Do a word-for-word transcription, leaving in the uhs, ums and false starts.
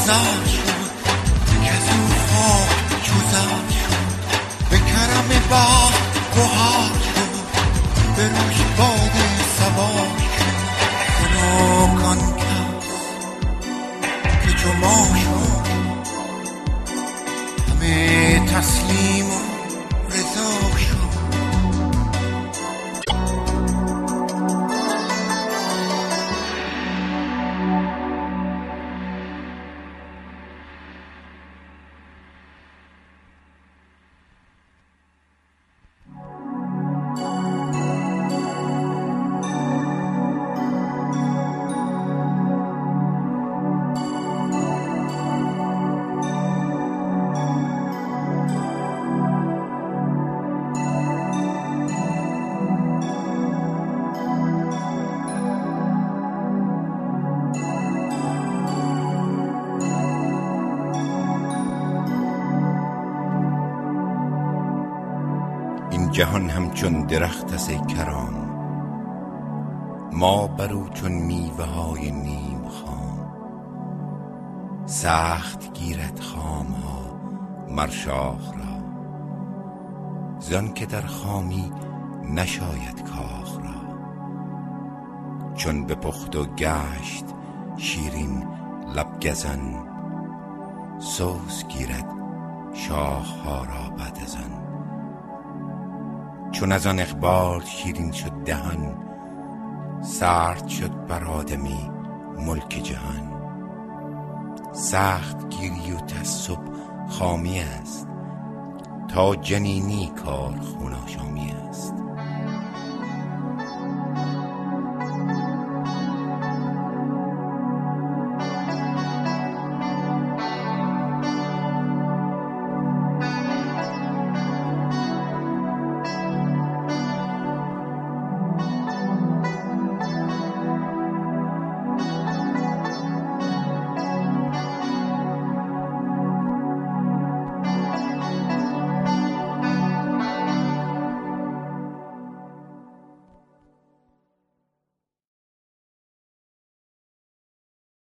گذر شد که از او خاک جزر شد به کرم بخت گوهر شد به روش باد سوار شد خدا کان کس که چو ما شد همه تسلیم و رضا شد. جهان همچون درخت است ای کرام، ما برو چون میوه های نیم خام. سخت گیرد خام ها مر شاخ را، زان که در خامی نشاید کاخ را. چون به پخت و گشت شیرین لب گزن، سوز گیرد شاخ ها را بعد از آن. چون از آن اقبال شیرین شد دهان، سرد شد بر آدمی ملک جهان. سخت گیری و تعصب خامی است، تا جنینی کار خون آشامی است.